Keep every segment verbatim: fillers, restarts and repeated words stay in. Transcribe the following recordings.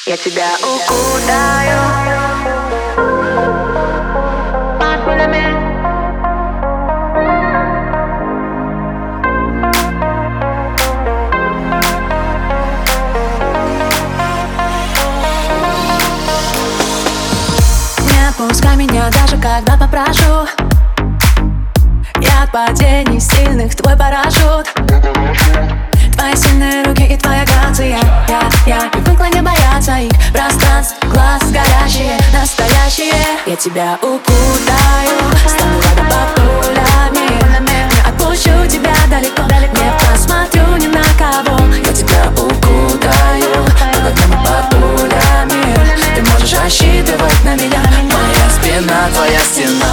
Я тебя укутаю под пулями. Не отпускай меня даже когда попрошу. Я от падений сильных твой парашют. Твои сильные руки и твоя грация. Я, я привыкла не бояться их пространств, глаз горящие, настоящие. Я тебя укутаю, стану рядом под пулями. Не отпущу тебя далеко, не посмотрю ни на кого. Я тебя укутаю, когда мы под пулями. Ты можешь рассчитывать на меня, моя спина, твоя стена.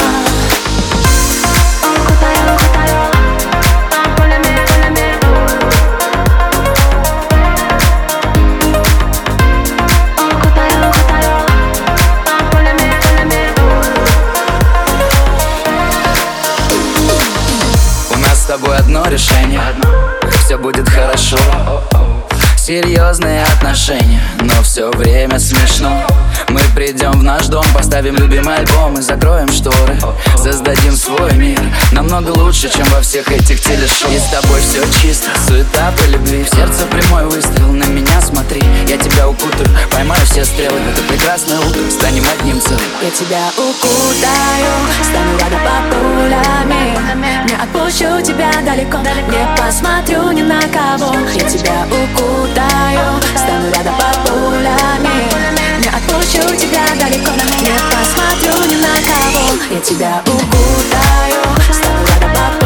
С тобой одно решение, все будет хорошо. Серьезные отношения, но все время смешно. Мы придем в наш дом, поставим любимый альбом и закроем шторы. Создадим свой мир, намного лучше, чем во всех этих телешоу. И с тобой все чисто, суета по любви. В сердце прямой выстрел, на меня смотри. Я тебя укутаю, поймаю все стрелы. В это прекрасное утро станем одним целым. Я тебя укутаю, стану рядом под пулями. Не отпущу тебя далеко, не посмотрю ни на кого. Я тебя укутаю, стану рядом под пулями. Не отпущу тебя далеко, не посмотрю ни на кого. Я тебя укутаю, стану рядом под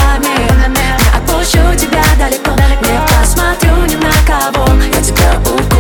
пулями. Не отпущу тебя далеко, не посмотрю ни на кого. Я тебя укутаю.